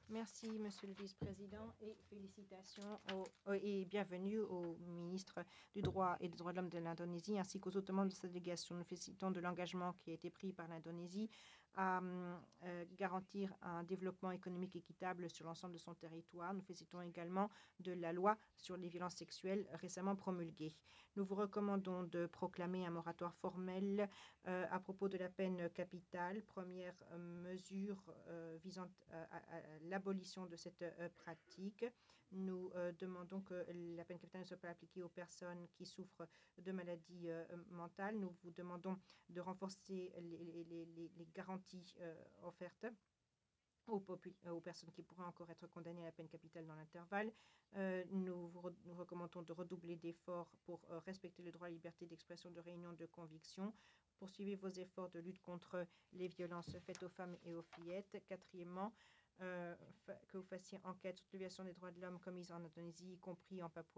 Merci, Monsieur le Vice-président, et félicitations et bienvenue au ministre du Droit et des Droits de l'Homme de l'Indonésie, ainsi qu'aux autres membres de cette délégation. Nous félicitons de l'engagement qui a été pris par l'Indonésie à garantir un développement économique équitable sur l'ensemble de son territoire. Nous félicitons également de la loi sur les violences sexuelles récemment promulguée. Nous vous recommandons de proclamer un moratoire formel à propos de la peine capitale, première mesure visant à l'abolition de cette pratique. Nous demandons que la peine capitale ne soit pas appliquée aux personnes qui souffrent de maladies mentales. Nous vous demandons de renforcer les garanties offertes aux personnes qui pourraient encore être condamnées à la peine capitale dans l'intervalle. Nous recommandons de redoubler d'efforts pour respecter le droit à la liberté d'expression, de réunion, de conviction. Poursuivez vos efforts de lutte contre les violences faites aux femmes et aux fillettes. Quatrièmement, que vous fassiez enquête sur les violations des droits de l'homme commises en Indonésie, y compris en Papouasie.